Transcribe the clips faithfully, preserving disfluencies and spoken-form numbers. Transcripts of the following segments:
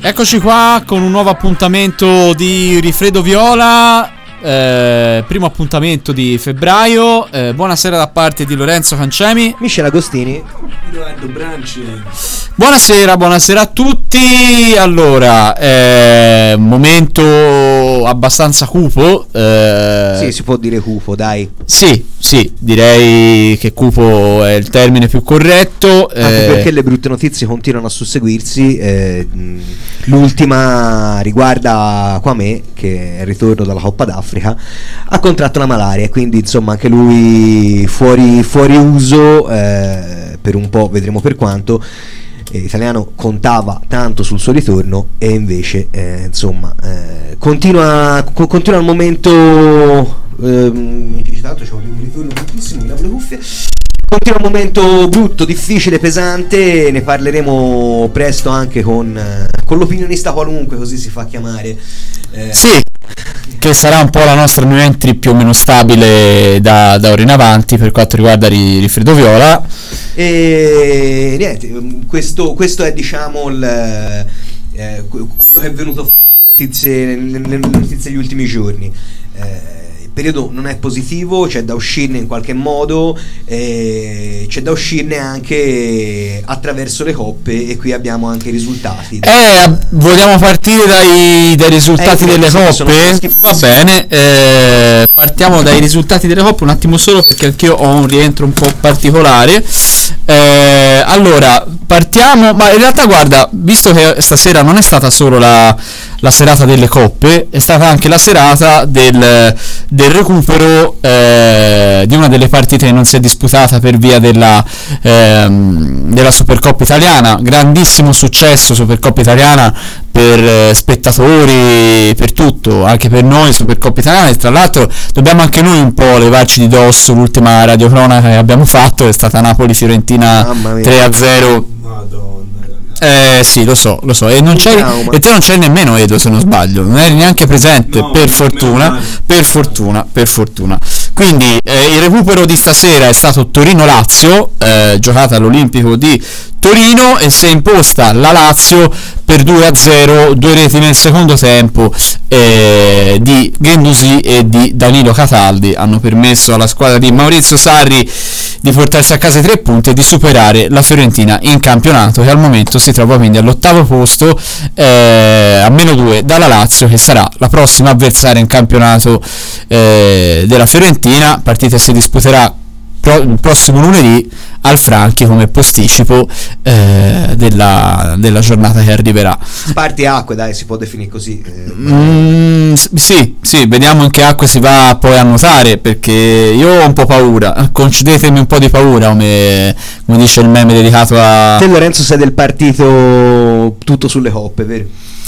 Eccoci qua con un nuovo appuntamento di Rifredo Viola, eh, primo appuntamento di febbraio. Eh, buonasera da parte di Lorenzo Cancemi, Michele Agostini, Edoardo Branci. Buonasera, buonasera a tutti. Allora, eh, un momento abbastanza cupo. Eh, sì, si può dire cupo, dai. Sì, sì, direi che cupo è il termine più corretto. Anche eh, perché le brutte notizie continuano a susseguirsi. Eh, l'ultima riguarda Kwame, che è il ritorno dalla Coppa d'Africa. Ha contratto la malaria e quindi insomma anche lui fuori, fuori uso eh, per un po', vedremo per quanto. L'italiano contava tanto sul suo ritorno e invece eh, insomma eh, continua, co- continua al momento ehm, tanto c'è un ritorno bruttissimo, mi lavo le cuffie. Continua un momento brutto, difficile, pesante. Ne parleremo presto anche con, eh, con l'opinionista qualunque, così si fa chiamare, eh, sì, che sarà un po' la nostra new entry più o meno stabile da, da ora in avanti per quanto riguarda Rifredo Viola. E niente, questo, questo è diciamo il, eh, quello che è venuto fuori notizie, nelle notizie degli ultimi giorni. Eh, il periodo non è positivo, c'è da uscirne in qualche modo, eh, c'è da uscirne anche attraverso le coppe e qui abbiamo anche i risultati. Eh, vogliamo partire dai, dai risultati eh, delle coppe? Va bene, eh, partiamo dai risultati delle coppe un attimo solo perché anch'io ho un rientro un po' particolare. Eh, allora, partiamo, ma in realtà guarda, visto che stasera non è stata solo la, la serata delle coppe, è stata anche la serata del, del recupero eh, di una delle partite che non si è disputata per via della, ehm, della Supercoppa italiana. Grandissimo successo Supercoppa italiana per eh, spettatori, per tutto, anche per noi Supercoppa italiana, e tra l'altro dobbiamo anche noi un po' levarci di dosso. L'ultima radiocronaca che abbiamo fatto è stata Napoli-Fiorentina tre a zero. Madonna. Eh sì, lo so, lo so. E non c'è, e te non c'è nemmeno Edo, se non sbaglio. Non eri neanche presente, no, per fortuna, per fortuna, per fortuna. Quindi eh, il recupero di stasera è stato Torino-Lazio, eh, giocata all'Olimpico di Torino, e si è imposta la Lazio per due a zero, due reti nel secondo tempo eh, di Guendouzi e di Danilo Cataldi hanno permesso alla squadra di Maurizio Sarri di portarsi a casa i tre punti e di superare la Fiorentina in campionato, che al momento si trova quindi all'ottavo posto, eh, a meno due dalla Lazio, che sarà la prossima avversaria in campionato eh, della Fiorentina. Partita si disputerà pro- il prossimo lunedì al Franchi come posticipo eh, della, della giornata che arriverà. Spartiacque, dai, si può definire così. Eh, mm, sì, sì, vediamo in che acque si va poi a nuotare, perché io ho un po' paura. Concedetemi un po' di paura, come, come dice il meme dedicato a... Te Lorenzo sei del partito tutto sulle coppe, vero?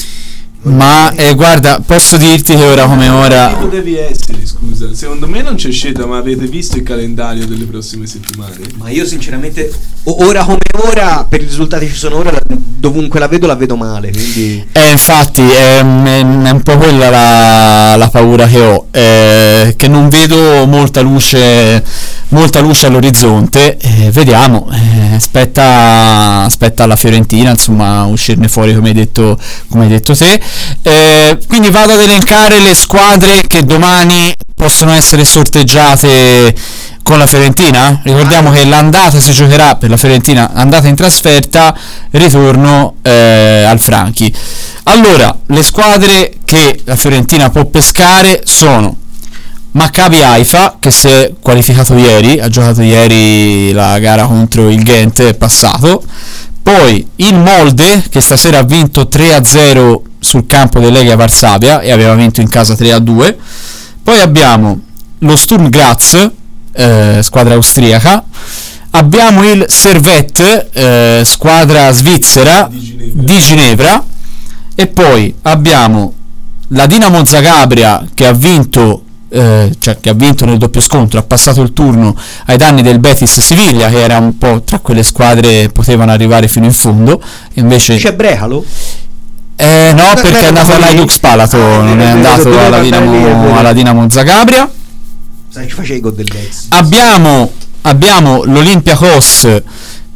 Ma eh, guarda, posso dirti che ora come ora... Che devi essere, scusa? Secondo me non c'è scelta, ma avete visto il calendario delle prossime settimane? Ma io sinceramente ora come ora, per i risultati che ci sono ora, dovunque la vedo la vedo male, quindi... Eh, infatti è, è, è un po' quella la, la paura che ho, eh, che non vedo molta luce, molta luce all'orizzonte. Eh, vediamo, eh, aspetta, aspetta alla Fiorentina, insomma, uscirne fuori come hai detto, come hai detto te. Eh, quindi vado ad elencare le squadre che domani possono essere sorteggiate con la Fiorentina. Ricordiamo che l'andata si giocherà per la Fiorentina, andata in trasferta, ritorno eh, al Franchi. Allora, le squadre che la Fiorentina può pescare sono Maccabi Haifa, che si è qualificato ieri, ha giocato ieri la gara contro il Ghent, è passato. Poi il Molde, che stasera ha vinto tre a zero sul campo del Legia Varsavia e aveva vinto in casa tre a due. Poi abbiamo lo Sturm Graz, eh, squadra austriaca. Abbiamo il Servette, eh, squadra svizzera Di Ginevra. di Ginevra. E poi abbiamo la Dinamo Zagabria, che ha vinto Eh, cioè che ha vinto nel doppio scontro, ha passato il turno ai danni del Betis Siviglia, che era un po' tra quelle squadre che potevano arrivare fino in fondo. Invece c'è Brecalo? Eh no, perché è andato all'Aidux Palato, ah, non è andato alla Dinamo, alla Dinamo Zagabria. Sai, ci facevi gol dell'ex. Abbiamo, abbiamo l'Olympiakos,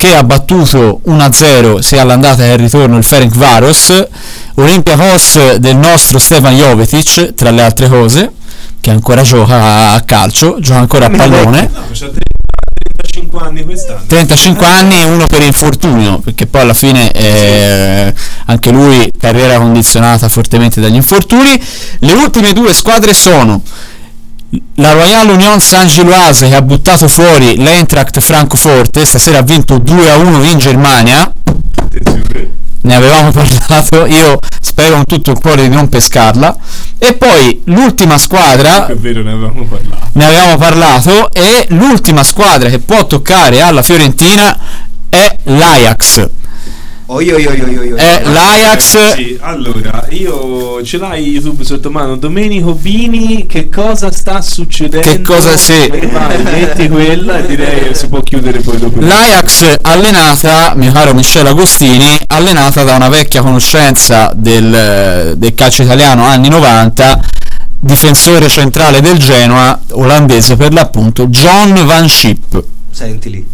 che ha battuto uno a zero sia all'andata che al ritorno il Ferencváros, Olympiakos del nostro Stefan Jovetic, tra le altre cose, che ancora gioca a calcio, gioca ancora a pallone. No, c'ha trentacinque anni quest'anno. trentacinque anni, uno per infortunio, perché poi alla fine eh, anche lui carriera condizionata fortemente dagli infortuni. Le ultime due squadre sono la Royal Union Saint-Gilloise, che ha buttato fuori l'Eintracht Francoforte, stasera ha vinto due a uno in Germania. Ne avevamo parlato, io spero con tutto il cuore di non pescarla. E poi l'ultima squadra, è vero, ne avevamo parlato ne avevamo parlato e l'ultima squadra che può toccare alla Fiorentina è l'Ajax. Oi, oi, oi, oi, oi. È l'Ajax. Sì, allora, io ce l'hai YouTube sotto mano, Domenico Bini, che cosa sta succedendo? Che cosa sì. Vai, metti quella e direi si può chiudere poi dopo. L'Ajax allenata, mio caro Michele Agostini, allenata da una vecchia conoscenza del, del calcio italiano anni novanta, difensore centrale del Genoa, olandese per l'appunto, John Van Schip. Senti lì.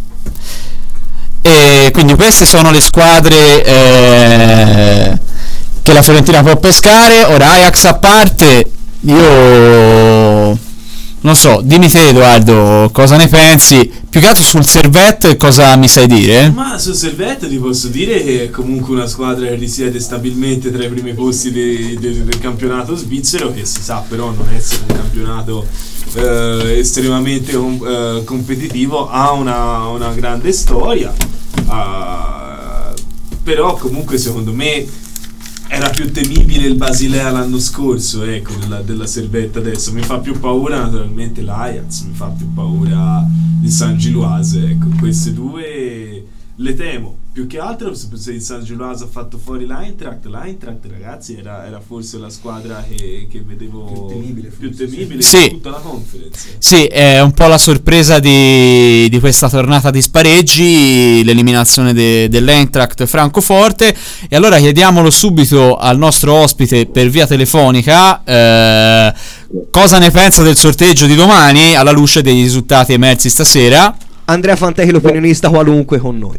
E quindi queste sono le squadre eh, che la Fiorentina può pescare. Ora, Ajax a parte, io non so, dimmi te Edoardo cosa ne pensi, più che altro sul Servette cosa mi sai dire? Ma sul Servette ti posso dire che è comunque una squadra che risiede stabilmente tra i primi posti de, de, del campionato svizzero, che si sa però non essere un campionato eh, estremamente com, eh, competitivo, ha una, una grande storia, uh, però comunque secondo me era più temibile il Basilea l'anno scorso, ecco, della, della Servette adesso. Mi fa più paura naturalmente l'Ajax, mi fa più paura il San Gilloise, ecco, queste due le temo. Più che altro se il San Gilloise ha fatto fuori l'Eintracht, l'Eintracht ragazzi era, era forse la squadra che, che vedevo più temibile, più temibile sì. di tutta la conference. Sì, è un po' la sorpresa di, di questa tornata di spareggi, l'eliminazione de, dell'Eintracht Francoforte. E allora chiediamolo subito al nostro ospite per via telefonica, eh, cosa ne pensa del sorteggio di domani alla luce dei risultati emersi stasera. Andrea Fantechi, l'opinionista qualunque, con noi.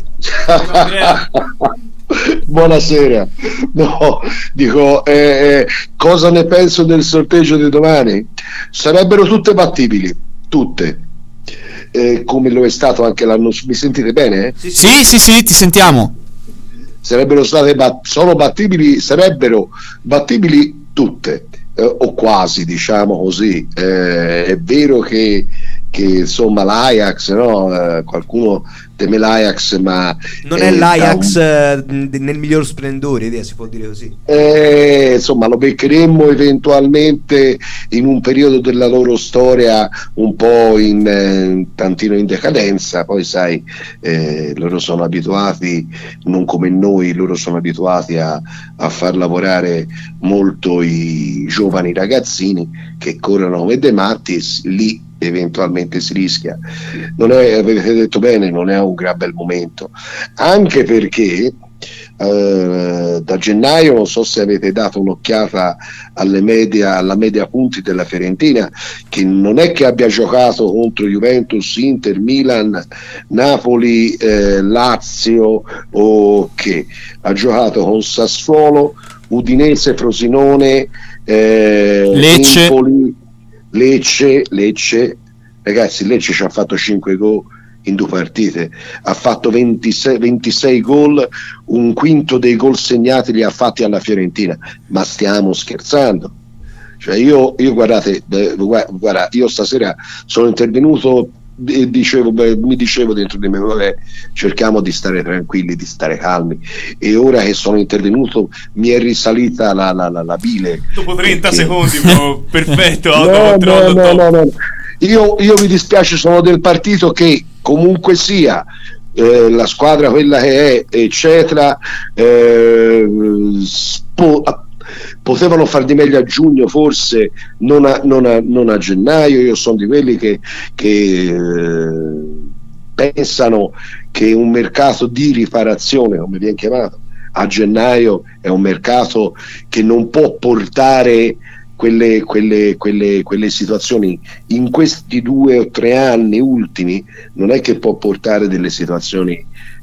Buonasera. No, dico, eh, eh, cosa ne penso del sorteggio di domani? Sarebbero tutte battibili, tutte, eh, come lo è stato anche l'anno. Mi sentite bene? Sì, sì, sì, sì, ti sentiamo. Sarebbero state bat- sono battibili, sarebbero battibili tutte, eh, o quasi, diciamo così. Eh, è vero che che insomma l'Ajax, no? Eh, qualcuno teme l'Ajax, ma non è, è l'Ajax un... eh, nel miglior splendore, idea, si può dire così. Eh, insomma lo beccheremmo eventualmente in un periodo della loro storia un po' in eh, tantino in decadenza. Poi sai, eh, loro sono abituati, non come noi, loro sono abituati a, a far lavorare molto i giovani ragazzini che corrono come dei matti, e lì eventualmente si rischia. Non è, avete detto bene, non è un gran bel momento, anche perché eh, da gennaio, non so se avete dato un'occhiata alle media, alla media punti della Fiorentina, che non è che abbia giocato contro Juventus, Inter, Milan, Napoli, eh, Lazio, o che ha giocato con Sassuolo, Udinese, Frosinone, eh, Lecce. Empoli, Lecce, Lecce, ragazzi, Lecce ci ha fatto cinque gol in due partite, ha fatto ventisei, ventisei gol, un quinto dei gol segnati li ha fatti alla Fiorentina, ma stiamo scherzando? Cioè io, io guardate, guarda, io stasera sono intervenuto e dicevo, beh, mi dicevo dentro di me, vabbè, cerchiamo di stare tranquilli, di stare calmi, e ora che sono intervenuto mi è risalita la, la, la, la bile dopo trenta perché... secondi bro, perfetto. no, no, no, no, no. Io, io mi dispiace, sono del partito che comunque sia eh, la squadra quella che è eccetera, eh, spo- potevano far di meglio a giugno, forse non a, non a, non a gennaio. Io sono di quelli che, che eh, pensano che un mercato di riparazione, come viene chiamato, a gennaio è un mercato che non può portare quelle, quelle, quelle, quelle situazioni in questi due o tre anni ultimi, non è che può portare delle situazioni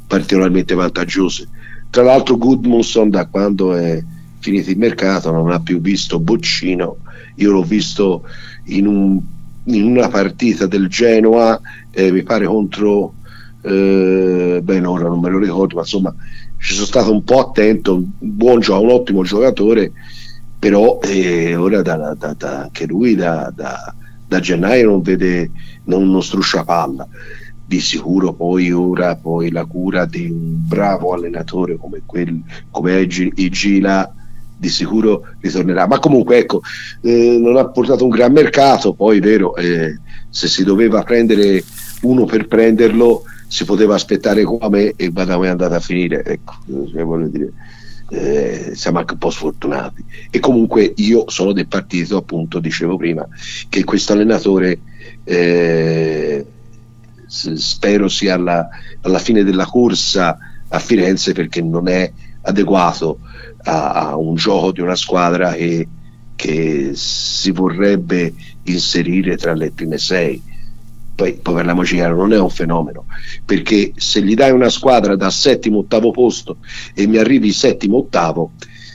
particolarmente vantaggiose. Tra l'altro Gudmundsson, da quando è finito il mercato, non ha più visto Boccino. Io l'ho visto in, un, in una partita del Genoa, eh, mi pare contro eh, beh ora non me lo ricordo, ma insomma ci sono stato un po' attento, un buon gioco, un ottimo giocatore, però eh, ora da, da, da, anche lui da, da, da gennaio non vede, non, non struscia palla. Di sicuro poi ora poi la cura di un bravo allenatore come quel come Igila di sicuro ritornerà, ma comunque ecco, eh, non ha portato un gran mercato. Poi vero, eh, se si doveva prendere uno per prenderlo si poteva aspettare come, e guarda come è andata a finire, ecco, cioè, voglio dire, eh, siamo anche un po' sfortunati. E comunque io sono del partito, appunto dicevo prima, che questo allenatore eh, spero sia alla, alla fine della corsa a Firenze, perché non è adeguato a, a un gioco di una squadra che, che si vorrebbe inserire tra le prime sei. Poi, poi parliamoci chiaro, non è un fenomeno, perché se gli dai una squadra da settimo ottavo posto e mi arrivi settimo ottavo,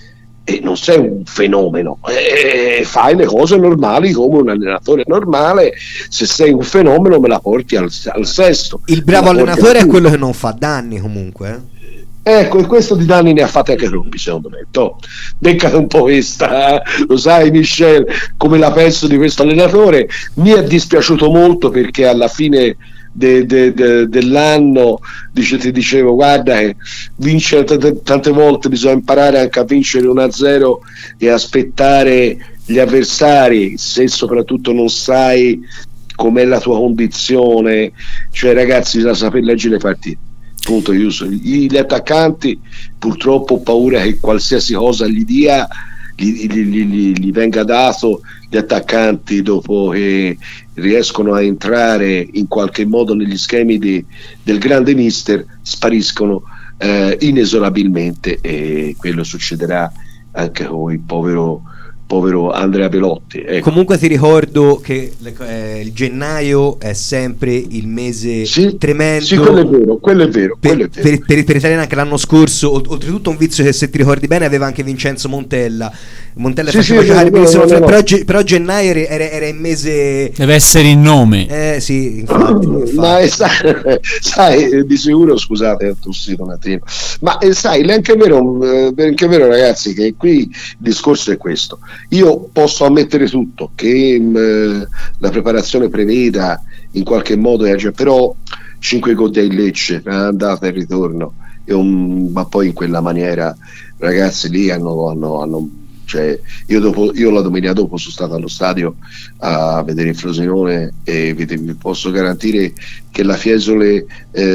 e non sei un fenomeno, e fai le cose normali come un allenatore normale. Se sei un fenomeno me la porti al, al sesto. Il bravo allenatore è quello che non fa danni comunque, eh? Ecco, e questo di danni ne ha fatti anche Robby, secondo me. Toh, beccate un po' questa, eh? Lo sai Michel come la penso di questo allenatore. Mi è dispiaciuto molto perché alla fine De, de, de, dell'anno dice, ti dicevo guarda che vincere t- tante volte bisogna imparare anche a vincere uno a zero e aspettare gli avversari, se soprattutto non sai com'è la tua condizione. Cioè ragazzi, bisogna saper leggere le partite, punto. Io so, gli, gli attaccanti purtroppo ho paura che qualsiasi cosa gli dia gli, gli, gli, gli venga dato. Gli attaccanti, dopo che riescono a entrare in qualche modo negli schemi di, del grande mister, spariscono eh, inesorabilmente, e quello succederà anche con il povero povero Andrea Belotti, ecco. Comunque ti ricordo che eh, il gennaio è sempre il mese sì, tremendo. Sì, quello è vero, quello è vero, per, quello è vero. Per, per, per Italiana anche l'anno scorso, oltretutto un vizio che, se ti ricordi bene, aveva anche Vincenzo Montella. Montella sì, faceva sì, giocare no, no, no, no. Però, però gennaio era, era il mese, deve essere il nome. Eh sì, infatti, infatti. Ma è, sai, sai, di sicuro, scusate, ho tossito un attimo, ma è, sai, è anche vero, è anche vero ragazzi, che qui il discorso è questo. Io posso ammettere tutto, che mh, la preparazione preveda in qualche modo, però cinque gol del Lecce, andata e ritorno, e un, ma poi in quella maniera, ragazzi, lì hanno, hanno, hanno cioè, io, dopo, io la domenica dopo sono stato allo stadio a vedere il Frosinone e vi, vi posso garantire che la Fiesole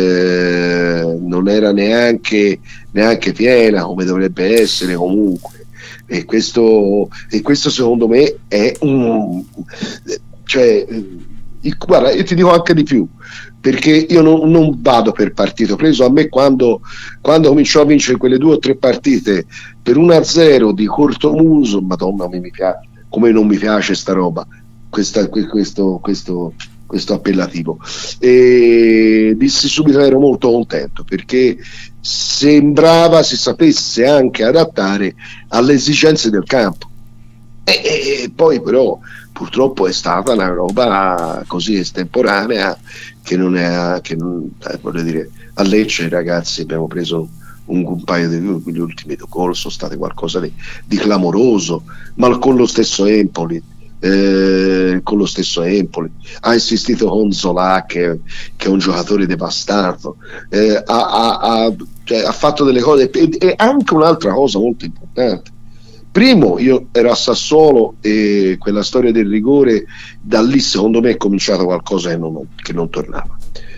eh, non era neanche, neanche piena come dovrebbe essere comunque. E questo, e questo secondo me è un, cioè, il, guarda, io ti dico anche di più, perché io non, non vado per partito preso. A me quando, quando cominciò a vincere quelle due o tre partite per uno a zero di cortomuso, madonna, mi, mi piace, come non mi piace sta roba, questa, questo, questo, questo appellativo, e dissi subito ero molto contento, perché sembrava si sapesse anche adattare alle esigenze del campo, e, e poi però purtroppo è stata una roba così estemporanea che non è, che non, eh, voglio dire, a Lecce ragazzi abbiamo preso un, un paio di gli ultimi due gol sono state qualcosa di, di clamoroso, ma con lo stesso Empoli Eh, con lo stesso Empoli ha insistito con Zola, che, che è un giocatore devastato, eh, ha, ha, ha, cioè, ha fatto delle cose. E, e anche un'altra cosa molto importante: primo, io ero a Sassuolo e quella storia del rigore, da lì secondo me è cominciato qualcosa che non, che non tornava,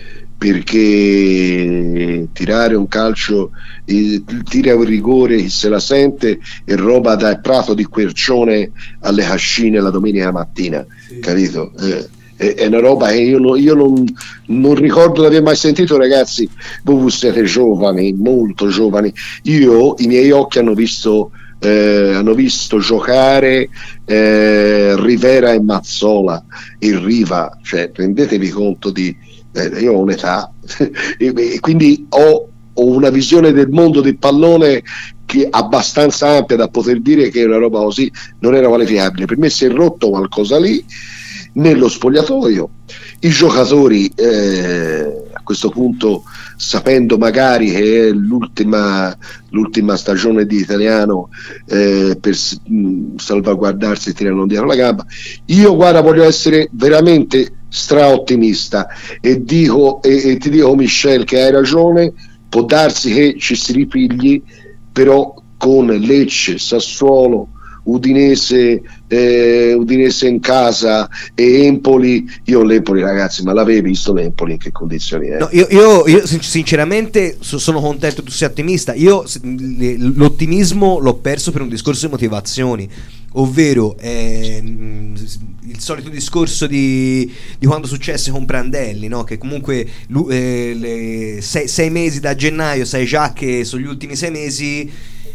perché tirare un calcio, eh, tira un rigore, se la sente, e roba dal prato di Quercione alle Cascine la domenica mattina, sì. Capito? Eh, è, è una roba che io, no, io non, non ricordo di aver mai sentito, ragazzi. Voi siete giovani, molto giovani. Io, i miei occhi hanno visto Eh, hanno visto giocare eh, Rivera e Mazzola e Riva, cioè rendetevi conto di eh, io ho un'età e, e quindi ho ho una visione del mondo del pallone che è abbastanza ampia da poter dire che una roba così non era qualificabile. Per me si è rotto qualcosa lì nello spogliatoio. I giocatori eh, a questo punto, sapendo magari che è l'ultima, l'ultima stagione di Italiano, eh, per mh, salvaguardarsi tirano dietro la gamba. Io guarda, voglio essere veramente straottimista e dico e, e ti dico, Michel, che hai ragione. Può darsi che ci si ripigli, però con Lecce, Sassuolo, Udinese, eh, Udinese in casa e Empoli. Io l'Empoli, ragazzi, ma l'avevi visto l'Empoli in che condizioni è? No, io, io, io che sono contento che tu sia ottimista. Io l'ottimismo l'ho perso per un discorso di motivazioni, ovvero ehm, il solito discorso di, di quando successe con Prandelli, no? Che comunque eh, le sei, sei mesi da gennaio sai già che sono gli ultimi sei mesi.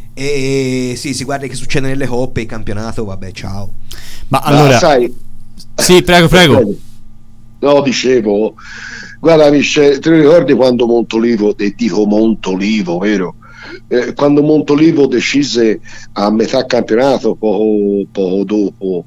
E sì, si guarda che succede nelle coppe, il campionato, vabbè, ciao. Ma allora, ma sai, sì, prego, prego. No, dicevo, guarda, Michele, te lo ricordi quando Montolivo, e dico Montolivo, vero? Eh, quando Montolivo decise a metà campionato, poco, poco dopo,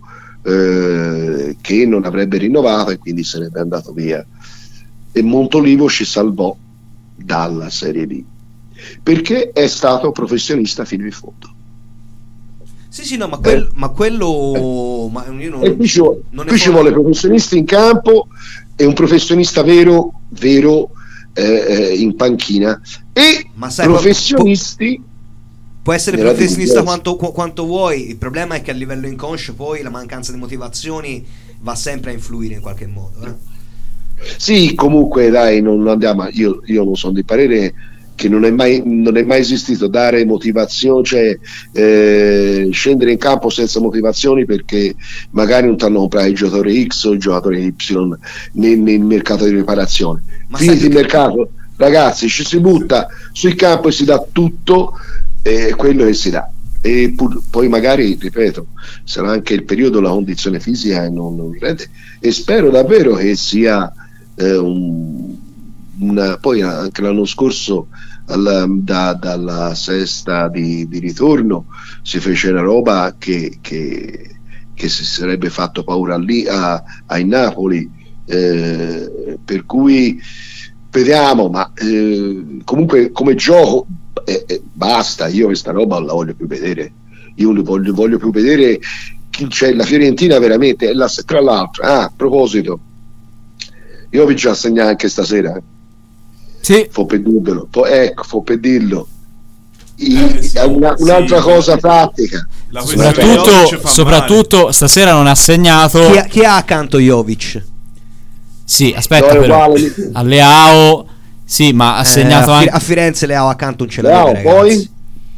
eh, che non avrebbe rinnovato e quindi sarebbe andato via, e Montolivo ci salvò dalla Serie B, perché è stato professionista fino in fondo. Sì, sì, no, ma, quel, eh. ma quello ma io non, e qui ci, non qui ci vuole professionisti in campo e un professionista vero, vero eh, in panchina, e ma sai, professionisti può, può essere professionista quanto, quanto vuoi, il problema è che a livello inconscio poi la mancanza di motivazioni va sempre a influire in qualche modo, eh? Sì, comunque dai, non andiamo, io, io non sono di parere che non è mai, non è mai esistito dare motivazione, cioè eh, scendere in campo senza motivazioni perché magari non ti hanno comprato il giocatore X o il giocatore Y nel, nel mercato di riparazione. Ma finiti il mercato, ragazzi, ci si butta sul campo e si dà tutto, eh, quello che si dà. E pur, poi magari, ripeto, sarà anche il periodo, la condizione fisica non, non rende, e spero davvero che sia eh, un, una, poi anche l'anno scorso alla, da, dalla sesta di, di ritorno si fece una roba che, che, che si sarebbe fatto paura lì a, ai Napoli, eh, per cui vediamo, ma eh, comunque come gioco eh, eh, basta, io questa roba non la voglio più vedere, io lo voglio, voglio più vedere chi c'è. La Fiorentina veramente è la, tra l'altro, ah, a proposito, io vi già segnato anche stasera, eh. Sì. Fo per dirlo, fo, ecco, fo per dirlo. I, eh, sì, una, un'altra sì, cosa sì. tattica. Soprattutto, soprattutto stasera non ha segnato. Chi ha, chi ha accanto Jovic? Sì, aspetta, no, però a Leao, sì, ma ha segnato eh, a, anche a Firenze Leao accanto non ce l'aveva, Leao, poi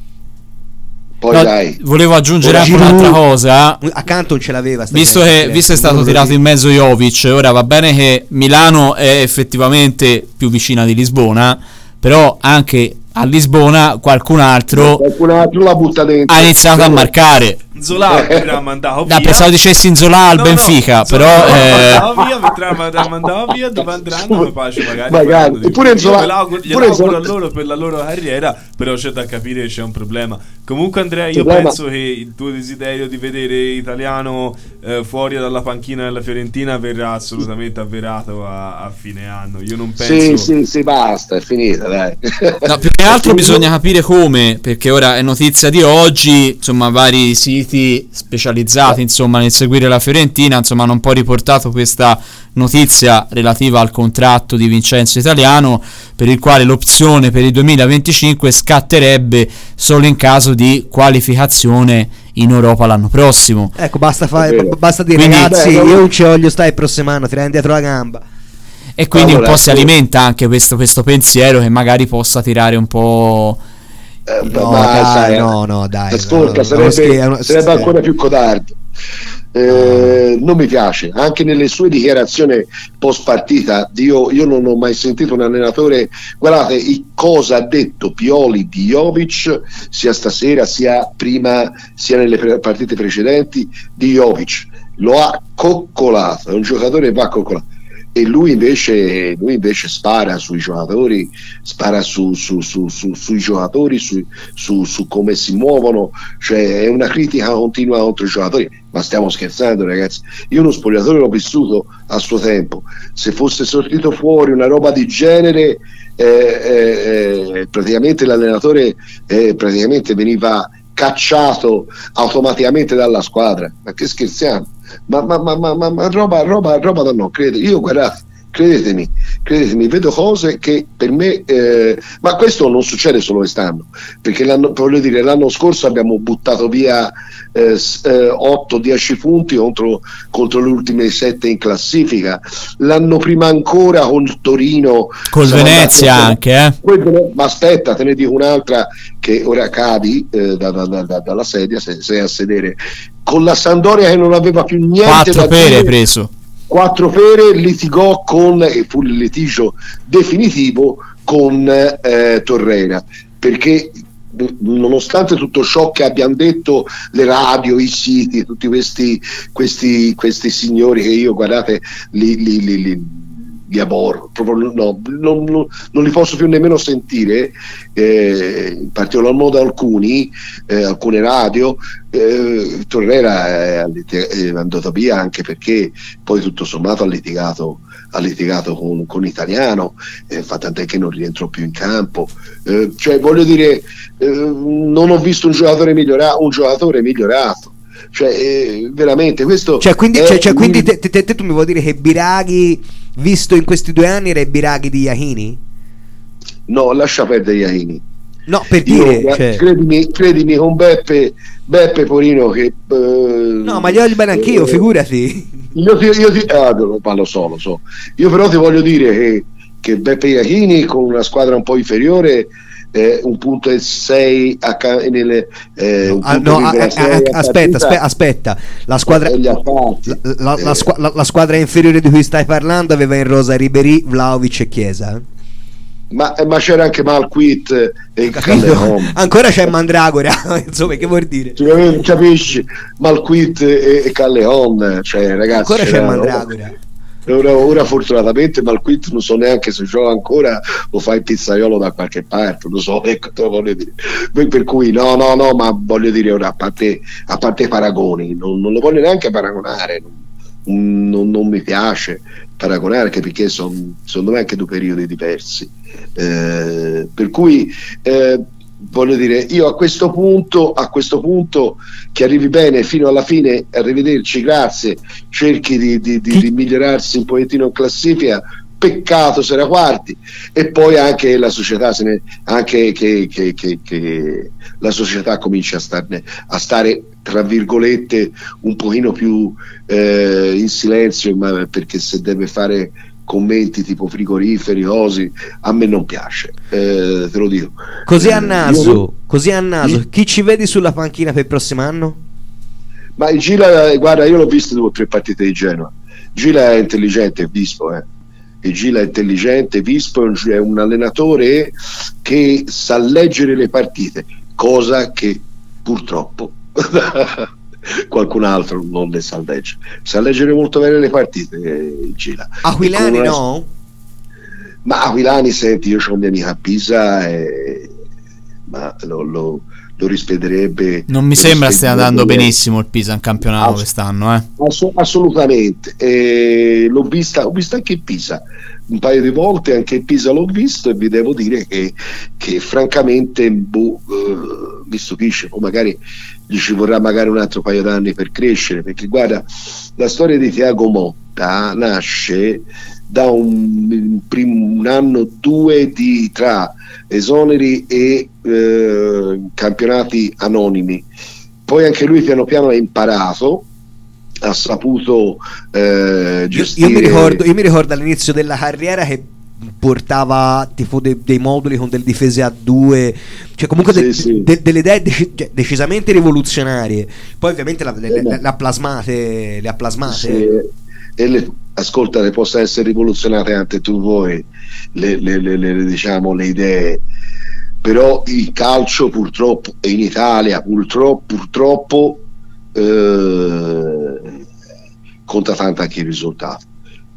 Poi no, dai. volevo aggiungere Ora anche un'altra cosa. Accanto non ce l'aveva, visto che visto è stato tirato in mezzo Jovic, ora va bene che Milano è effettivamente più vicina di Lisbona, però anche a Lisbona qualcun altro, qualcun altro la butta dentro, ha iniziato a marcare. Zola mentre mandato via. No, pensavo dicessi in Zola al no, Benfica, no, però Zola eh... mandavo via, mentre mandavo via, dove andranno mi pace magari, magari. Eppure Zola, glielo auguro a loro per la loro carriera, però c'è da capire che c'è un problema. Comunque Andrea, io problema. penso che il tuo desiderio di vedere Italiano eh, fuori dalla panchina della Fiorentina verrà assolutamente avverato a, a fine anno. Io non penso. Sì, sì, sì, basta, è finita, dai. No, più che altro bisogna capire come, perché ora è notizia di oggi, insomma, vari siti specializzati insomma nel seguire la Fiorentina insomma hanno un po' riportato questa notizia relativa al contratto di Vincenzo Italiano, per il quale l'opzione per il duemilaventicinque scatterebbe solo in caso di qualificazione in Europa l'anno prossimo. Ecco, basta fare, b- basta dire quindi, ragazzi, beh, io non ci voglio stare il prossimo anno, tirare indietro la gamba. E quindi allora, un po' si alimenta anche questo, questo pensiero che magari possa tirare un po'. Eh, No, ma dai, sai, no, no, dai, ascolta, no, sarebbe, no, scher- no, sarebbe scher- ancora più codardo. Eh, non mi piace, anche nelle sue dichiarazioni post partita. Io, io non ho mai sentito un allenatore, guardate il cosa ha detto Pioli di Jovic sia stasera sia prima sia nelle pre- partite precedenti di Jovic, lo ha coccolato, è un giocatore che va coccolato. e lui invece, lui invece spara sui giocatori, spara su, su, su, su, sui giocatori, su, su, su come si muovono, cioè è una critica continua contro i giocatori. Ma stiamo scherzando, ragazzi? Io uno spogliatoio l'ho vissuto a suo tempo, se fosse sortito fuori una roba di genere eh, eh, eh, praticamente l'allenatore eh, praticamente veniva cacciato automaticamente dalla squadra. Ma che scherziamo? Ma, ma, ma, ma, ma, ma roba, roba, roba da non credere. Io guardate, credetemi, credetemi, vedo cose che per me eh, ma questo non succede solo quest'anno, perché l'anno, voglio dire, l'anno scorso abbiamo buttato via eh, eh, otto dieci punti contro, contro le ultime sette in classifica, l'anno prima ancora con Torino, col Venezia andati, anche eh. Quel, ma aspetta, te ne dico un'altra che ora cadi eh, da, da, da, dalla sedia, se sei a sedere, con la Sampdoria che non aveva più niente quattro da pere dire, preso quattro pere, litigò con, e fu il litigio definitivo con eh, Torreira, perché nonostante tutto ciò che abbiamo detto, le radio, i siti, tutti questi, questi, questi signori che io guardate li, li, li, li li aborro, proprio no, non, non, non li posso più nemmeno sentire, eh, in particolar modo alcuni, eh, alcune radio. eh, Torreira è, è andato via anche perché poi tutto sommato ha litigato, ha litigato con, con Italiano, eh, fa tant'è che non rientrò più in campo, eh, cioè voglio dire, eh, non ho visto un giocatore migliorato, un giocatore migliorato. Cioè eh, veramente questo, cioè quindi, è, cioè, cioè, quindi te, te, te tu mi vuoi dire che Biraghi visto in questi due anni era il Biraghi di Iachini? No, lascia perdere Iachini. No, per dire, Io, cioè... credimi, credimi con Beppe Beppe Porino che eh, no, ma gli voglio bene anch'io, eh, figurati. Io ti, io ti ah, ma lo so, lo so. Io però ti voglio dire che, che Beppe Iachini con una squadra un po' inferiore, Eh, un punto e sei a ca- nelle, eh, no, un ah, punto no, a, a, a, a aspetta, aspe- aspetta la squadra la, la, la, squ- la, la squadra inferiore di cui stai parlando aveva in rosa Ribéry, Vlahovic e Chiesa, ma, ma c'era anche Malquit e Callejon. Ancora c'è Mandragora, insomma, che vuol dire? Cioè, capisci? Malquit e, e Callejon, cioè ragazzi, ancora c'è Mandragora. Ora, ora fortunatamente Malquit non so neanche se gioca ancora o fa il pizzaiolo da qualche parte, non so, ecco, te lo voglio dire. Per cui no, no, no, ma voglio dire ora, a parte, a parte paragoni, non, non lo voglio neanche paragonare, non, non, non mi piace paragonare, anche perché sono secondo me anche due periodi diversi, eh, per cui eh, voglio dire, io a questo punto a questo punto che arrivi bene fino alla fine, arrivederci, grazie, cerchi di, di, di, di migliorarsi un pochettino in classifica, peccato se era quarti, e poi anche la società se ne, anche che, che, che, che la società comincia a starne a stare tra virgolette un pochino più eh, in silenzio, ma perché se deve fare commenti tipo frigoriferi, osi, a me non piace, eh, te lo dico così a naso, io... così a naso io... chi ci vedi sulla panchina per il prossimo anno? Ma il Gila, guarda, io l'ho visto due o tre partite di Genoa, Gila è intelligente, è vispo, eh. il Gila è intelligente, vispo, è un allenatore che sa leggere le partite, cosa che purtroppo qualcun altro non le sa leggere, sa leggere molto bene le partite, eh, Gila. Aquilani una... no? Ma Aquilani, senti, io ho un mio amico a Pisa e... ma lo, lo, lo rispederebbe, non mi sembra stia andando benissimo il Pisa in campionato Ass- quest'anno eh. ass- assolutamente, e l'ho vista, ho visto anche il Pisa un paio di volte, anche il Pisa l'ho visto e vi devo dire che, che francamente boh, uh, mi stupisce, o magari gli ci vorrà magari un altro paio d'anni per crescere, perché guarda, la storia di Thiago Motta nasce da un, un, primo, un anno due di tra esoneri e eh, campionati anonimi, poi anche lui piano piano ha imparato, ha saputo eh, gestire. Io, io, mi ricordo, io mi ricordo all'inizio della carriera che portava tipo de, dei moduli con delle difese a due, cioè comunque de, sì, sì. De, delle idee dec- decisamente rivoluzionarie, poi ovviamente la, le, le, le ha plasmate, le ha plasmate. Sì. E le, ascolta, le possono essere rivoluzionate anche tu voi le, le, le, le, diciamo le idee, però il calcio purtroppo, e in Italia purtroppo purtroppo eh, conta tanto anche il risultato,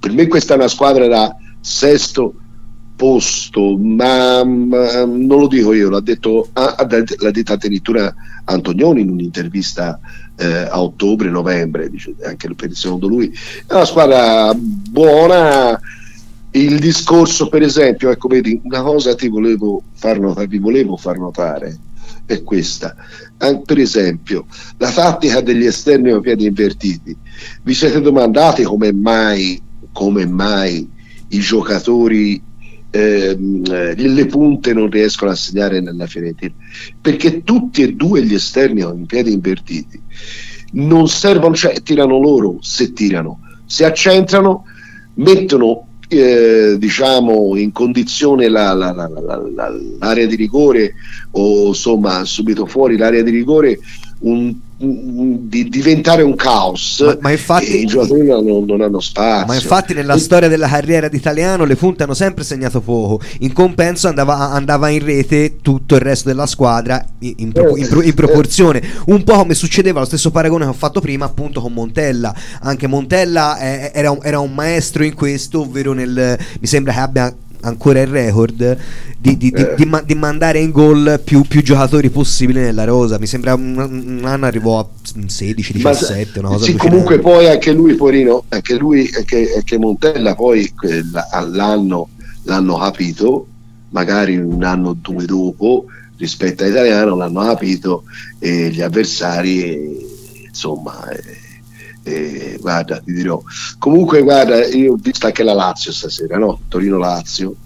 Per me questa è una squadra da sesto posto, ma, ma non lo dico io, l'ha detto ah, l'ha detto addirittura Antonioni in un'intervista eh, a ottobre-novembre, dice, anche per secondo lui è una squadra buona. Il discorso, per esempio, ecco, vedi, una cosa ti volevo far notare, vi volevo far notare è questa. An- per esempio, la tattica degli esterni a piedi invertiti. Vi siete domandati come mai, come mai i giocatori ehm, le punte non riescono a segnare nella Fiorentina? Perché tutti e due gli esterni in piedi invertiti non servono, cioè tirano loro se tirano, si accentrano, mettono Eh, diciamo in condizione la, la, la, la, l'area di rigore, o insomma subito fuori l'area di rigore, un, un, di diventare un caos, ma, ma infatti e i giocatori non, non hanno spazio. Ma infatti nella e... storia della carriera di Italiano le punte hanno sempre segnato poco, in compenso andava, andava in rete tutto il resto della squadra in, in, pro, in, pro, in proporzione, un po' come succedeva, lo stesso paragone che ho fatto prima appunto con Montella. Anche Montella eh, era, un, era un maestro in questo, ovvero nel, mi sembra che abbia ancora il record di, di, di, di, di mandare in gol più, più giocatori possibili nella rosa. Mi sembra un, un anno arrivò a sedici diciassette, una cosa sì, comunque poi anche lui Porino, anche lui anche, anche Montella poi l'anno, l'hanno capito, magari un anno o due dopo rispetto a Italiano l'hanno capito, e gli avversari insomma eh, eh, guarda, ti dirò, comunque guarda, io ho visto anche la Lazio stasera, no? Torino-Lazio,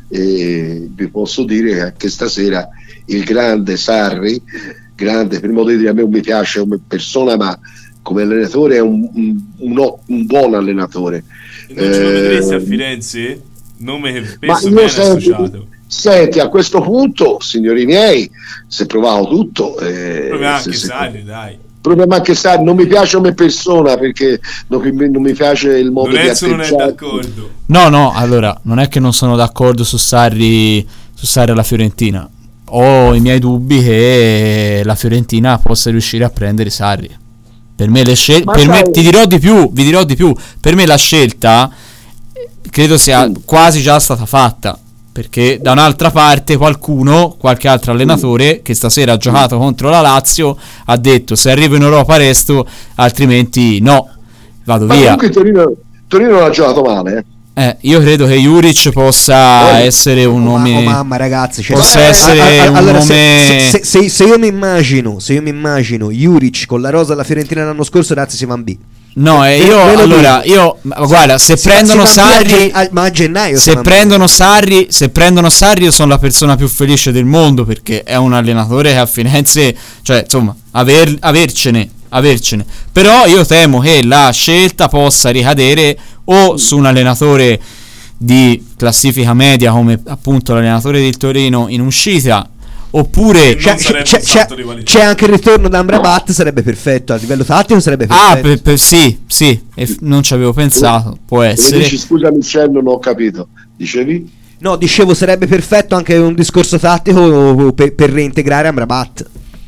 e vi posso dire che anche stasera il grande Sarri, grande, per modo di dire, a me non mi piace come persona, ma come allenatore è un, un, un, un buon allenatore. E non ce lo vedresti a Firenze? Nome che spesso viene associato. Senti, a questo punto, signori miei, se provavo tutto eh, proprio anche se, Sarri, dai. Proprio anche Sarri, non mi piace come persona, perché non, non mi piace il modo Lorenzo di non è d'accordo. No, no, allora, non è che non sono d'accordo su Sarri, su Sarri alla Fiorentina. Ho i miei dubbi che la Fiorentina possa riuscire a prendere Sarri. Per me le scelte, per me, ti dirò di più, vi dirò di più, per me la scelta credo sia quasi già stata fatta, perché da un'altra parte qualcuno, qualche altro allenatore che stasera ha giocato contro la Lazio ha detto: se arrivo in Europa resto, altrimenti no, vado ma via. Comunque Torino, Torino non ha giocato male, eh. Eh, io credo che Juric possa oh, essere un nome. Oh, mamma ragazzi, cioè, possa eh, essere a, a, a, un allora, nome. Se, se, se, se io mi immagino, se io mi immagino Juric con la rosa alla Fiorentina l'anno scorso, ragazzi, si va in B. No, eh, io allora io guarda, se si, prendono si Sarri, a, ma a gennaio se prendono Sarri, se prendono Sarri io sono la persona più felice del mondo, perché è un allenatore che a Firenze, cioè insomma, aver, avercene, avercene. Però io temo che la scelta possa ricadere o su un allenatore di classifica media come appunto l'allenatore del Torino in uscita, oppure c'è, c'è, c'è, c'è anche il ritorno da Amrabat, sarebbe perfetto a livello tattico, sarebbe perfetto. Ah, per, per, sì, sì, e non ci avevo pensato, può essere. Dici, scusa Michel, non ho capito. Dicevi? No, dicevo sarebbe perfetto anche un discorso tattico per, per reintegrare Amrabat.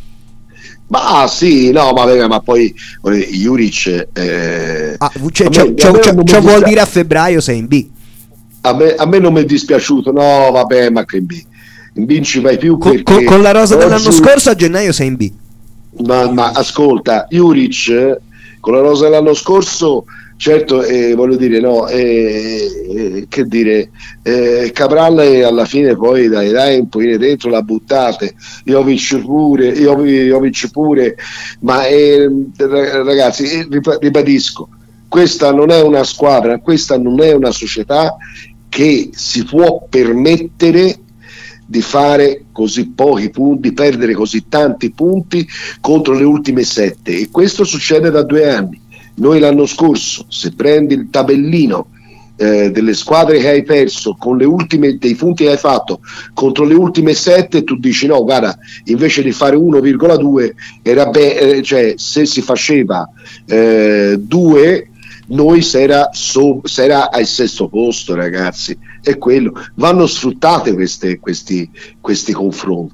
Ma sì, no, ma, ma poi Juric eh, ah, cioè, cioè, cioè, cioè, cioè vuol dire a febbraio sei in B. A me, a me non mi è dispiaciuto, no, vabbè, ma che in B. In B ci vai più con, con, con la rosa oggi, dell'anno scorso a gennaio sei in B. Ma, ma ascolta, Juric con la rosa dell'anno scorso, certo, eh, voglio dire, no, eh, eh, che dire, eh, Cabral alla fine poi dai dai un pochino dentro la buttate, Jovic pure, Jovic pure, ma eh, ragazzi, ribadisco, questa non è una squadra, questa non è una società che si può permettere di fare così pochi punti, perdere così tanti punti contro le ultime sette, e questo succede da due anni. Noi l'anno scorso, se prendi il tabellino eh, delle squadre che hai perso con le ultime, dei punti che hai fatto contro le ultime sette, tu dici no, guarda, invece di fare uno virgola due era be- eh, cioè se si faceva eh, due, noi s'era, so, s'era al sesto posto, ragazzi. È quello, vanno sfruttate queste, questi, questi confronti,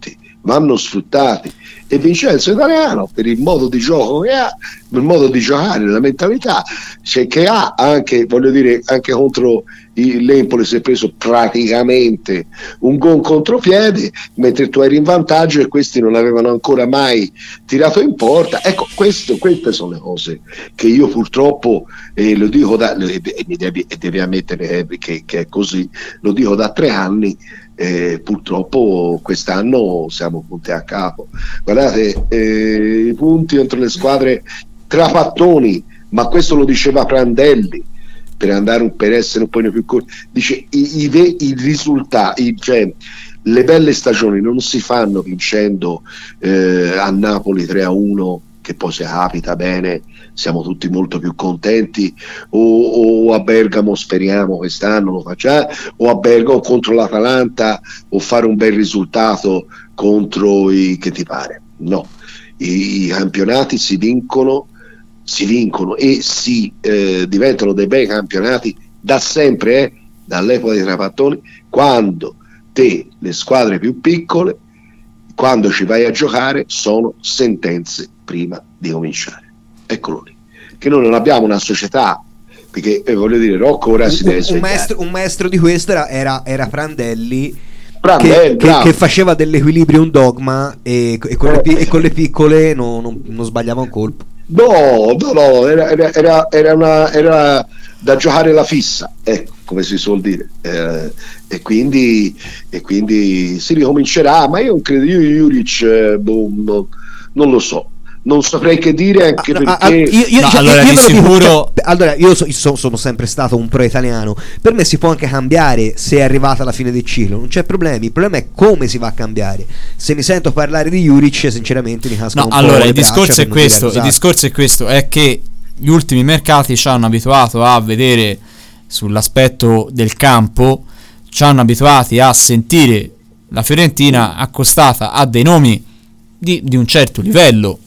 vanno sfruttati. E Vincenzo Italiano, per il modo di gioco che ha, il modo di giocare, la mentalità cioè, che ha, anche voglio dire anche contro il l'Empoli si è preso praticamente un gol contropiede mentre tu eri in vantaggio e questi non avevano ancora mai tirato in porta. Ecco, questo, queste sono le cose che io purtroppo eh, lo dico da, e devi, devi ammettere eh, che, che è così, lo dico da tre anni. Eh, purtroppo quest'anno siamo punti a capo. Guardate, eh, i punti entro le squadre trapattoni, ma questo lo diceva Prandelli per andare un, per essere un po' più corti. Dice i, i, i risultati, cioè le belle stagioni non si fanno vincendo eh, a Napoli tre a uno, che poi se capita bene siamo tutti molto più contenti, o, o a Bergamo speriamo quest'anno lo facciamo, o a Bergamo contro l'Atalanta, o fare un bel risultato contro i che ti pare. No, i, i campionati si vincono si vincono e si eh, diventano dei bei campionati da sempre, eh, dall'epoca dei Trapattoni, quando te le squadre più piccole, quando ci vai a giocare, sono sentenze prima di cominciare. Eccolo lì, che noi non abbiamo una società, perché eh, voglio dire, Rocco ora si deve un, un, maestro, un maestro di questo era, era, era Prandelli, Prandelli che, che, che faceva dell'equilibrio un dogma e, e, con, le, e con le piccole no, non, non sbagliava un colpo. No, no, no, era, era, era, una, era da giocare la fissa, ecco, come si suol dire, eh, e, quindi, e quindi si ricomincerà, ma io non credo, io Juric eh, boh, no, non lo so. Non saprei che dire, anche ah, perché ah, io, io, no, cioè, allora io di sicuro dico, allora io so, so, sono sempre stato un pro italiano, per me si può anche cambiare se è arrivata la fine del ciclo, non c'è problemi, il problema è come si va a cambiare. Se mi sento parlare di Juric sinceramente mi cascano no, un po' allora le il discorso è questo, il esatto. discorso è questo è che gli ultimi mercati ci hanno abituato a vedere sull'aspetto del campo, ci hanno abituati a sentire la Fiorentina accostata a dei nomi di, di un certo livello.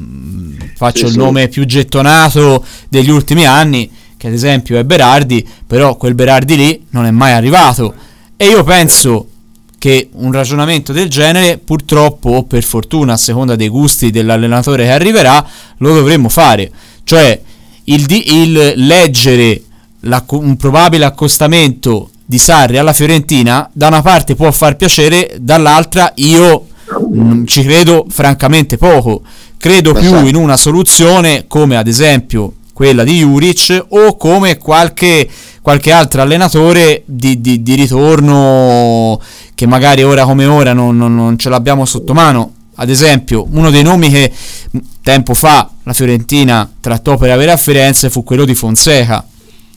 Faccio sì, il sì. nome più gettonato degli ultimi anni, che ad esempio è Berardi, però quel Berardi lì non è mai arrivato, e io penso che un ragionamento del genere, purtroppo o per fortuna, a seconda dei gusti dell'allenatore che arriverà, lo dovremmo fare. Cioè il, di, il leggere un probabile accostamento di Sarri alla Fiorentina da una parte può far piacere, dall'altra io mh, ci credo francamente poco. Credo Ma più sai. in una soluzione come ad esempio quella di Juric, o come qualche, qualche altro allenatore di, di, di ritorno che magari ora come ora non, non, non ce l'abbiamo sotto mano. Ad esempio uno dei nomi che tempo fa la Fiorentina trattò per avere a Firenze fu quello di Fonseca.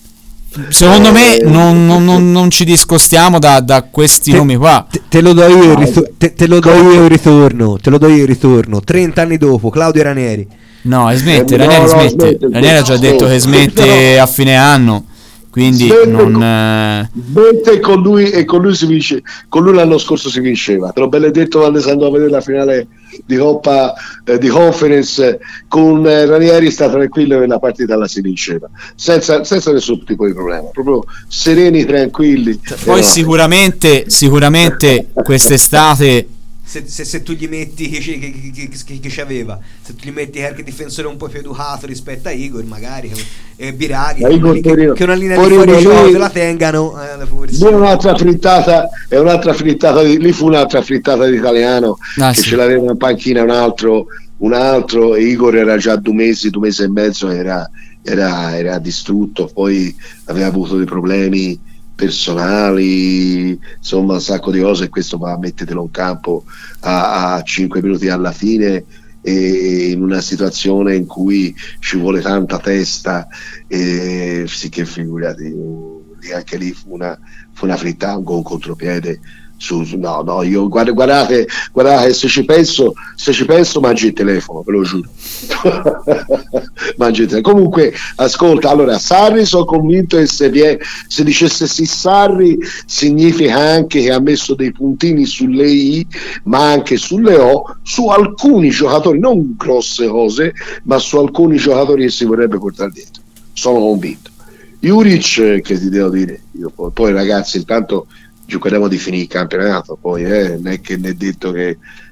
Secondo me non, non, non, non ci discostiamo da, da questi te, nomi qua. Te, te lo do io il ritorno, te, te lo do io il ritorno, te lo do io il ritorno. trenta anni dopo, Claudio Ranieri. No, smette, Eh, Ranieri no, no, smette. smette, Ranieri ha già smette, detto che smette no. a fine anno, quindi Smette non con- eh, Smette e con lui e con lui si vince, con lui l'anno scorso si vinceva. Te l'ho benedetto quando si andò a vedere la finale di Coppa eh, di Conference con eh, Ranieri, sta tranquillo che la partita la si vinceva senza, senza nessun tipo di problema, proprio sereni, tranquilli. poi Eh, no. sicuramente sicuramente quest'estate Se, se, se tu gli metti che, che, che, che, che, che c'aveva, se tu gli metti qualche difensore un po' più educato rispetto a Igor, magari e Biraghi, Ma Igor, che, poverino, che una linea di poverino, fuori gioco lui- te la tengano. Eh, forse. Lì è un'altra frittata, è un'altra frittata di, lì fu un'altra frittata di italiano Ah, che sì. ce l'aveva in panchina un altro, un altro e Igor era già due mesi, due mesi e mezzo, era, era, era distrutto, poi aveva avuto dei problemi personali, insomma un sacco di cose, e questo va, mettetelo in campo a, a cinque minuti alla fine e in una situazione in cui ci vuole tanta testa, e sì, che figurati, lì anche lì fu una, fu una frittata, un gol contropiede su, su- no no io guarda, guardate guardate se ci penso se ci penso mangi il telefono, ve lo giuro. Mangi il telefono. Comunque ascolta, allora Sarri sono convinto che se, vi è, se dicesse sì Sarri significa anche che ha messo dei puntini sulle i ma anche sulle o su alcuni giocatori, non grosse cose, ma su alcuni giocatori che si vorrebbe portare dietro, sono convinto. Juric, che ti devo dire io, poi, poi ragazzi intanto giocheremo di finire il campionato, poi eh, non è che ne è detto che,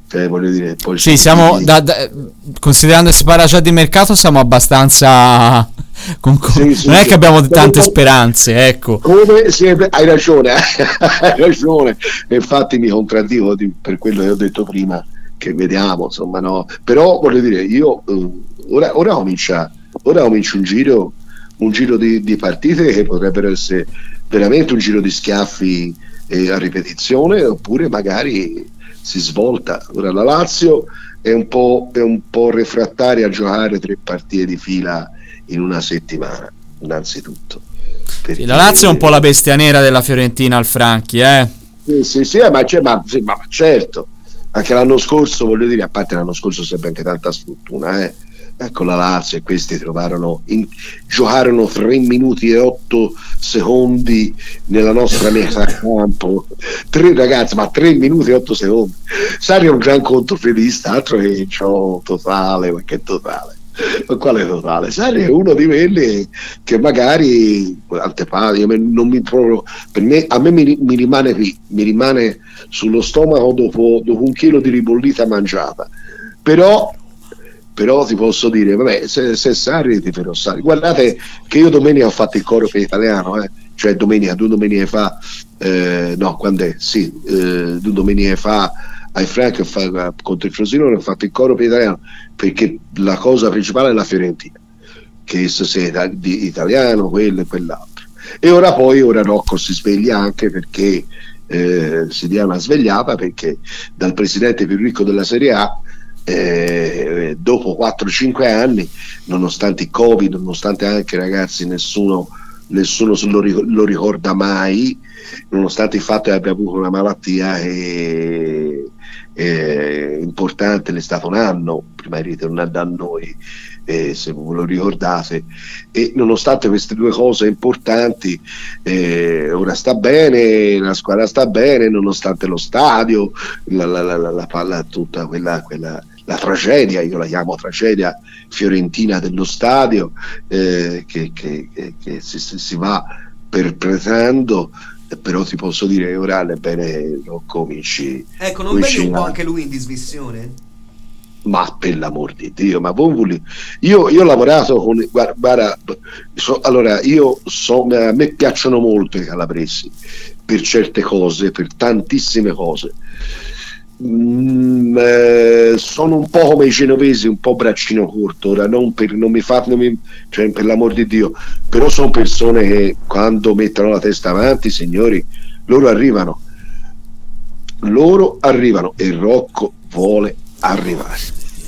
Cioè, voglio dire, poi sì, siamo da, da, considerando che si parla già di mercato, siamo abbastanza con, con, sì, sì, non è sì. che abbiamo Come, tante speranze, ecco. Come siete, hai ragione, hai ragione. Infatti mi contraddico di, per quello che ho detto prima, che vediamo, insomma, no. Però voglio dire, io uh, ora, ora comincia, ora comincia un giro, un giro di, di partite che potrebbero essere veramente un giro di schiaffi eh, a ripetizione, oppure magari si svolta. Ora la Lazio è un po', è un po' refrattaria a giocare tre partite di fila in una settimana, innanzitutto. Sì, la Lazio è un po' la bestia nera della Fiorentina al Franchi, eh? Sì, sì, sì, ma, c'è, ma, sì, ma certo, anche l'anno scorso, voglio dire, a parte l'anno scorso sempre anche tanta sfortuna, eh? Ecco la Lazio e questi trovarono in, giocarono tre minuti e otto secondi nella nostra metà campo, tre ragazzi, ma tre minuti e otto secondi. Sarri è un gran controfilista, altro che c'ho totale, ma che totale, ma quale totale? Sarri è uno di quelli che magari antepati, non mi proprio, per me, a me mi, mi rimane qui, mi rimane sullo stomaco dopo, dopo un chilo di ribollita mangiata, però però ti posso dire, vabbè, se, se Sarri ti farò Sarri. Guardate che io domenica ho fatto il coro per italiano, eh? Cioè domenica, due domeniche fa, eh, no, quando è? Sì, eh, due domeniche fa ai Frank fa, contro il Frosinone ho fatto il coro per italiano, perché la cosa principale è la Fiorentina, che se sia di italiano, quello e quell'altro. E ora poi, ora Rocco si sveglia anche perché eh, si dia una svegliata, perché dal presidente più ricco della Serie A, Eh, dopo quattro cinque anni, nonostante il Covid, nonostante anche, ragazzi, nessuno, nessuno se lo, ric- lo ricorda mai, nonostante il fatto che abbia avuto una malattia e, e importante, è stato un anno prima di ritornare da noi, eh, se ve lo ricordate, e nonostante queste due cose importanti, eh, ora sta bene, la squadra sta bene, nonostante lo stadio, la, la, la, la, la palla, tutta quella, quella la tragedia, io la chiamo tragedia fiorentina dello stadio, eh, che, che, che, che si, si va perpetrando, però ti posso dire che ora bene lo cominci, ecco, non vedi un po' anche lui in dismissione? Ma per l'amor di Dio, ma voi, io, io ho lavorato con, guarda, guarda so, allora io so, a me piacciono molto i calabresi per certe cose, per tantissime cose. Mm, eh, sono un po' come i genovesi, un po' braccino corto, ora non, per, non mi fa, non mi, cioè, per l'amor di Dio, però sono persone che quando mettono la testa avanti, signori, loro arrivano, loro arrivano e Rocco vuole arrivare,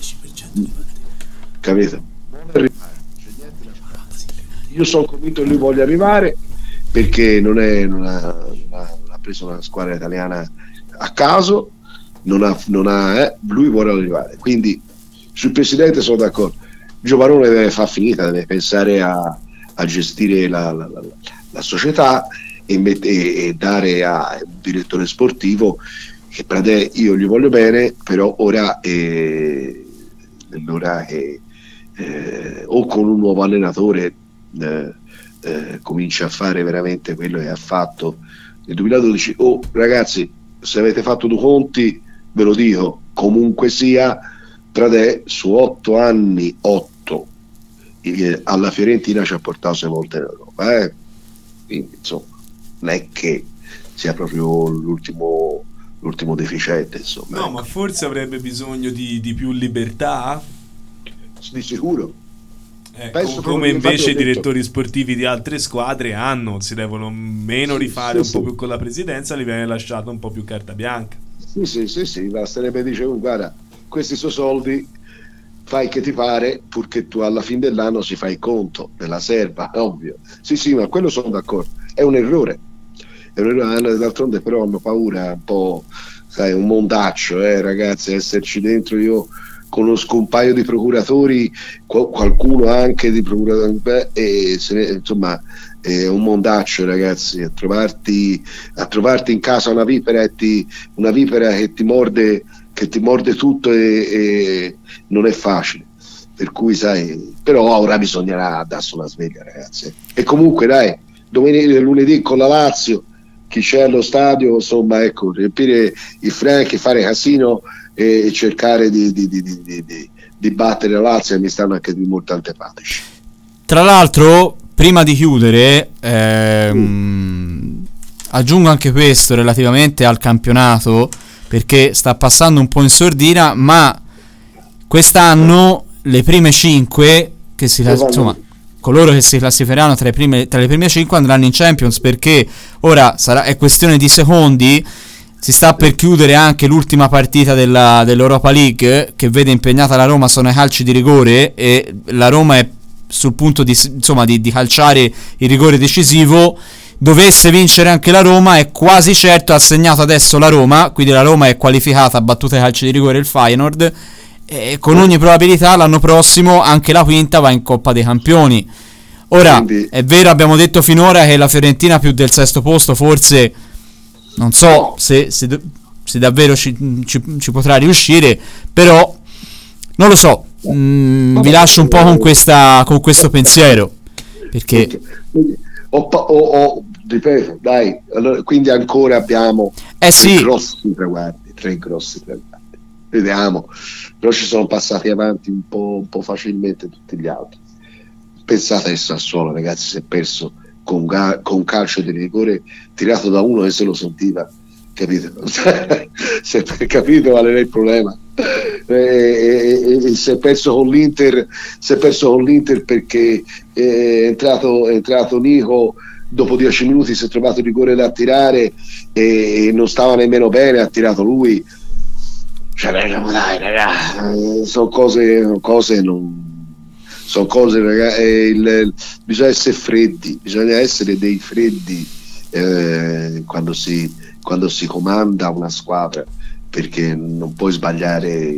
capito? Vuole arrivare. Io sono convinto che lui voglia arrivare, perché non, è, non, ha, non, ha, non ha preso una squadra italiana a caso. Non ha, non ha, eh, lui vuole arrivare, quindi sul presidente sono d'accordo. Giovanone deve far finita, deve pensare a, a gestire la, la, la, la società e, met- e, e dare a un direttore sportivo che Pradè, io gli voglio bene, però ora è l'ora che eh, o con un nuovo allenatore eh, eh, comincia a fare veramente quello che ha fatto nel duemiladodici, o oh, ragazzi, se avete fatto due conti, ve lo dico, comunque sia, Pradè su otto anni, otto eh, alla Fiorentina ci ha portato sei volte in Europa, eh? Quindi insomma non è che sia proprio l'ultimo, l'ultimo deficiente, insomma. No, ecco. Ma forse avrebbe bisogno di, di più libertà? Di sicuro. Eh, Penso com- come che invece i detto. direttori sportivi di altre squadre hanno, si devono meno Sì, rifare sì, un po' sì. più con la presidenza, gli viene lasciato un po' più carta bianca. Sì, sì, sì, sì, basterebbe dire, guarda, questi sono soldi, fai che ti pare, purché tu alla fine dell'anno si fai il conto della serva, ovvio. Sì, sì, ma quello sono d'accordo, è un errore, è un errore, d'altronde però hanno paura un po', sai, un mondaccio, eh, ragazzi, esserci dentro. Io conosco un paio di procuratori, qual- qualcuno anche di procuratori, beh, e se ne, insomma, è un mondaccio, ragazzi, a trovarti, a trovarti in casa una vipera, e ti, una vipera che ti morde, che ti morde tutto, e, e non è facile, per cui sai, però ora bisognerà darsi una sveglia, ragazzi, e comunque dai, domenica, lunedì con la Lazio chi c'è allo stadio, insomma, ecco, riempire i franchi, fare casino e, e cercare di, di, di, di, di, di battere la Lazio, e mi stanno anche di molto antipatici. Tra l'altro, prima di chiudere, ehm, aggiungo anche questo relativamente al campionato, perché sta passando un po' in sordina, ma quest'anno le prime cinque che si insomma coloro che si classificheranno tra, i prime, tra le prime cinque andranno in Champions, perché ora sarà, è questione di secondi. Si sta per chiudere anche l'ultima partita della, dell'Europa League, che vede impegnata la Roma, sono i calci di rigore, e la Roma è sul punto di, insomma, di, di calciare il rigore decisivo. Dovesse vincere anche la Roma, è quasi certo, ha segnato adesso la Roma, quindi la Roma è qualificata, ha battuto i calci di rigore il Feyenoord, e con ogni probabilità l'anno prossimo anche la quinta va in Coppa dei Campioni. Ora, quindi, è vero, abbiamo detto finora che la Fiorentina più del sesto posto forse non so se, se, se davvero ci, ci, ci potrà riuscire, però non lo so, mm, vi lascio un po' con, questa, con questo pensiero, perché o, o, o ripeto, dai, allora, quindi ancora abbiamo eh sì. tre grossi traguardi, tre grossi traguardi, vediamo, però ci sono passati avanti un po', un po' facilmente tutti gli altri. Pensate al Sassuolo, ragazzi, si è perso con, ga- con calcio di rigore tirato da uno che se lo sentiva, capito? Si è capito qual era il problema. E, e, e si è perso con l'Inter, si è perso con l'Inter perché è entrato, è entrato Nico, dopo dieci minuti si è trovato il rigore da tirare e non stava nemmeno bene, ha tirato lui. Cioè, dai, ragazzi, sono cose, cose non sono cose, ragazzi, il, il, bisogna essere freddi, bisogna essere dei freddi eh, quando si quando si comanda una squadra, perché non puoi sbagliare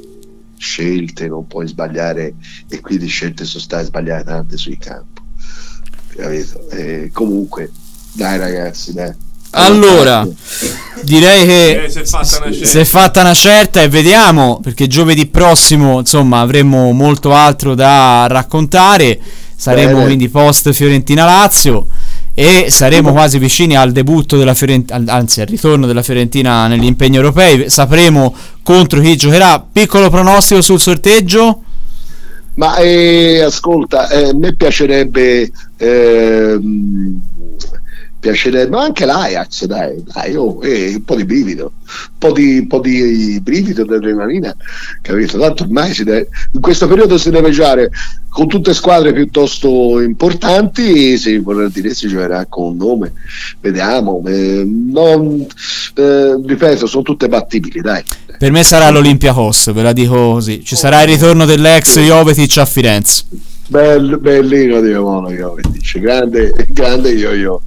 scelte, non puoi sbagliare, e quindi scelte sono state sbagliate tante sui campi, capito? E comunque dai ragazzi, dai. Allora, direi che eh, si, è fatta una si è fatta una certa, e vediamo, perché giovedì prossimo insomma avremo molto altro da raccontare. Saremo Bene. quindi post Fiorentina Lazio, e saremo quasi vicini al debutto della Fiorentina, anzi al ritorno della Fiorentina negli impegni europei. Sapremo contro chi giocherà. Piccolo pronostico sul sorteggio? Ma eh, ascolta, eh, a me piacerebbe eh, piacerebbe anche l'Ajax, dai, dai oh, eh, un po' di brivido, un po' di, un po' di brivido d'adrenalina, capito? Tanto ormai si deve, in questo periodo si deve giocare con tutte squadre piuttosto importanti, si vorrà dire si giocherà con un nome, vediamo, eh, non, eh, ripeto, sono tutte battibili, dai. Per me sarà l'Olympiakos, ve la dico così, ci sarà il ritorno dell'ex Jovetic a Firenze. Bello, bellino di Mono Jovetic, grande, grande yo-yo.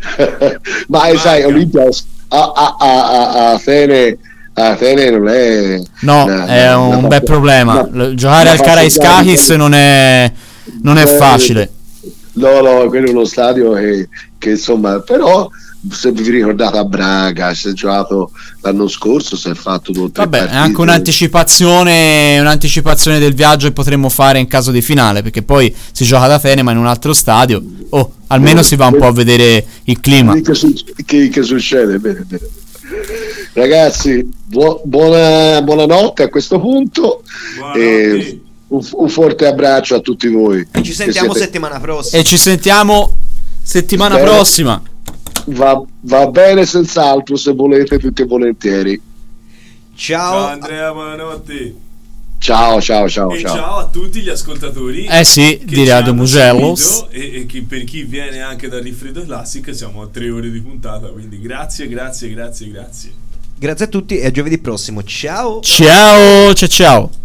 Ma eh, sai, Olimpia a, a, a, a Atene, a Atene non è no, una, è un una, bel problema. Una, giocare al Karaiskakis non è non è facile. No, no, quello è uno stadio che, che insomma, però se vi ricordate a Braga, si è giocato l'anno scorso, si è fatto due o tre Vabbè, partite. è anche un'anticipazione un'anticipazione del viaggio che potremmo fare in caso di finale, perché poi si gioca ad Atene ma in un altro stadio. Oh, almeno eh, si va un po' a vedere il clima. Che, che, che succede? Bene, bene. Ragazzi, bu- buona buonanotte a questo punto. E un, un forte abbraccio a tutti voi. E ci sentiamo siete... settimana prossima. E ci sentiamo settimana bene. prossima. Va, va bene senz'altro, se volete, più che volentieri. Ciao, ciao Andrea, buonanotte. Ciao, ciao, ciao, e ciao. ciao a tutti gli ascoltatori. Eh sì, di Radio Mugellos. E, e che per chi viene anche da Rifredo Classic, siamo a tre ore di puntata, quindi grazie, grazie, grazie, grazie. Grazie a tutti e a giovedì prossimo. Ciao. Ciao, ciao, ciao.